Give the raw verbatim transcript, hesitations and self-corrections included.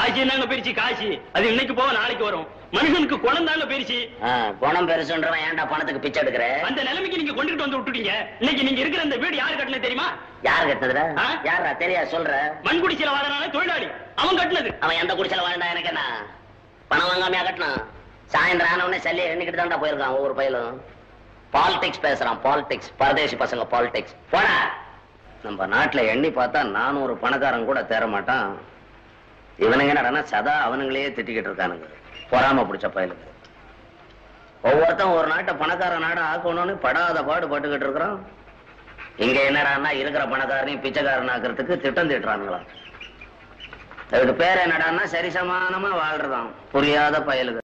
காசி என்னங்க பெருச்சு காசி அது இன்னைக்கு போக நாளைக்கு வரும். மனுஷனுக்கு குணம் தாங்க பெருச்சு. குணம் பெருசுன்றவன் ஏன்டா பணத்துக்கு பிச்சை எடுக்கிற? அந்த நிலைமைக்கு நீங்க கொண்டுட்டு வந்து விட்டுட்டீங்க. இன்னைக்கு நீங்க இருக்கிற இந்த வீடு யாரு கட்டினது தெரியுமா? யார் கட்டினதுடா? யாரா தெரியா சொல்ற? மண் குடிசையில வாழறான தொழிலாளி அவன் கட்டினது. அவன் எந்த குடிசையில வாழ்ந்தா எனக்கு என்ன? பணம் வாங்காமையா கட்டினான்? சாயந்தரம் ஆன உடனே சல்லியை எண்ணிக்கிட்டு தான்டா போயிருக்கான் ஒவ்வொரு பயிலும். பாலிடிக்ஸ் பேசுறான், பாலிடிக்ஸ். பரதேசி பசங்க பாலிடிக்ஸ். போடா. நம்ம நாட்டுல எண்ணி பார்த்தா நானூறு பணக்காரன் கூட தேர மாட்டான். இவனுங்க என்னடா சதா அவனுங்களே திட்டிக்கிட்டு இருக்கானுங்க. பொறாம பிடிச்ச பயலுக்கு. ஒவ்வொருத்தன் ஒரு நாட்டை பணக்கார நாடா ஆக்கணும்னு படாத பாடு பட்டுக்கிட்டு இருக்கிறான். இங்க என்னடான்னா இருக்கிற பணக்காரனையும் பிச்சைக்காரன் ஆக்கிறதுக்கு திட்டம் திட்டுறானுங்களா? அதுக்கு பேர் என்னடான்னா சரிசமானமா வாழ்றதான் புரியாத பயலுக்கு.